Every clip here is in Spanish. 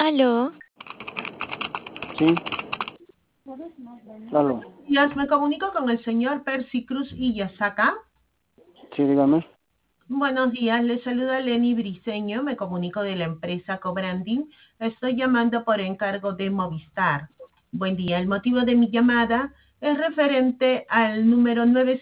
Aló, Sí, aló. Días, me comunico con el señor Percy Cruz Iyasaca. Sí, dígame. Buenos días, le saluda Lenny Briceño, me comunico de la empresa Cobranding. Estoy llamando por encargo de Movistar. Buen día, el motivo de mi llamada es referente al número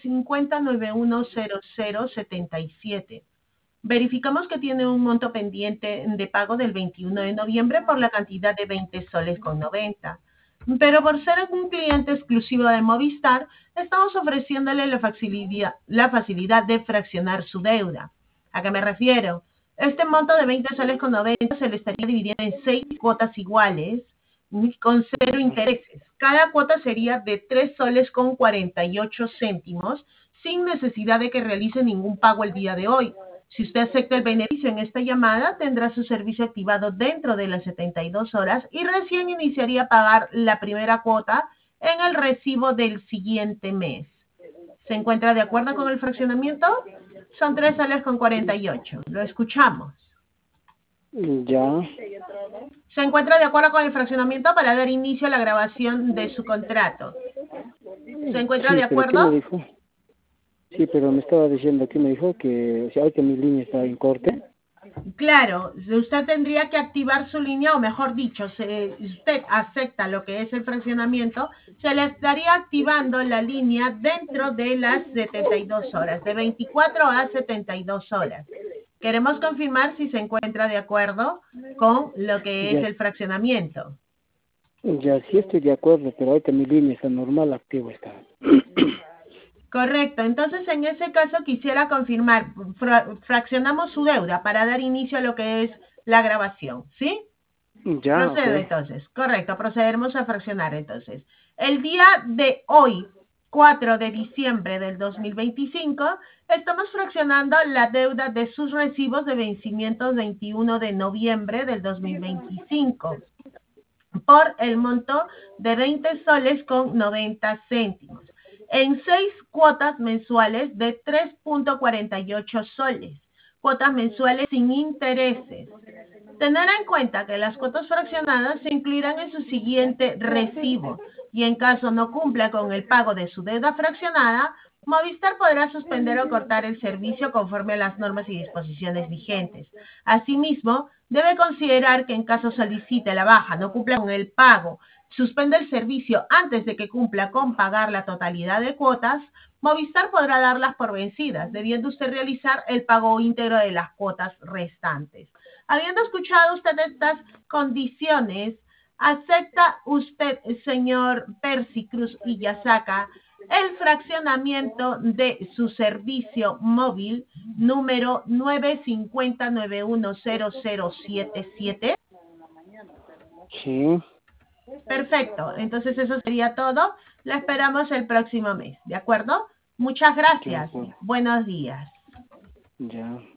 950-910077. Verificamos que tiene un monto pendiente de pago del 21 de noviembre por la cantidad de 20 soles con 90. Pero por ser un cliente exclusivo de Movistar, estamos ofreciéndole la facilidad de fraccionar su deuda. ¿A qué me refiero? Este monto de 20 soles con 90 se le estaría dividiendo en 6 cuotas iguales con cero intereses. Cada cuota sería de 3 soles con 48 céntimos sin necesidad de que realice ningún pago el día de hoy. Si usted acepta el beneficio en esta llamada, tendrá su servicio activado dentro de las 72 horas y recién iniciaría a pagar la primera cuota en el recibo del siguiente mes. ¿Se encuentra de acuerdo con el fraccionamiento? Son 3 soles con 48. Lo escuchamos. Ya. ¿Se encuentra de acuerdo con el fraccionamiento para dar inicio a la grabación de su contrato? ¿Se encuentra de Sí, pero ¿qué me acuerdo? dijo? Sí, pero me estaba diciendo que me dijo que si ahorita mi línea está en corte. Claro, usted tendría que activar su línea, o mejor dicho, si usted acepta lo que es el fraccionamiento, se le estaría activando la línea dentro de las 72 horas, de 24 a 72 horas. Queremos confirmar si se encuentra de acuerdo con lo que es Ya, el fraccionamiento. ya sí estoy de acuerdo, pero ahorita mi línea está normal, activo está. Correcto, entonces en ese caso quisiera confirmar, fraccionamos su deuda para dar inicio a lo que es la grabación, ¿sí? Ya, ok. Procedo entonces, correcto, procederemos a fraccionar entonces. El día de hoy, 4 de diciembre del 2025, estamos fraccionando la deuda de sus recibos de vencimientos 21 de noviembre del 2025 por el monto de 20 soles con 90 céntimos en 6 cuotas mensuales de 3.48 soles, cuotas mensuales sin intereses. Tener en cuenta que las cuotas fraccionadas se incluirán en su siguiente recibo y en caso no cumpla con el pago de su deuda fraccionada, Movistar podrá suspender o cortar el servicio conforme a las normas y disposiciones vigentes. Asimismo, debe considerar que en caso solicite la baja, no cumpla con el pago, suspende el servicio antes de que cumpla con pagar la totalidad de cuotas, Movistar podrá darlas por vencidas, debiendo usted realizar el pago íntegro de las cuotas restantes. Habiendo escuchado usted estas condiciones, ¿acepta usted, señor Percy Cruz Iyasaca, el fraccionamiento de su servicio móvil número 950-910077? Sí, Perfecto, entonces eso sería todo. La esperamos el próximo mes, ¿de acuerdo? Muchas de gracias. acuerdo. Buenos días. Ya.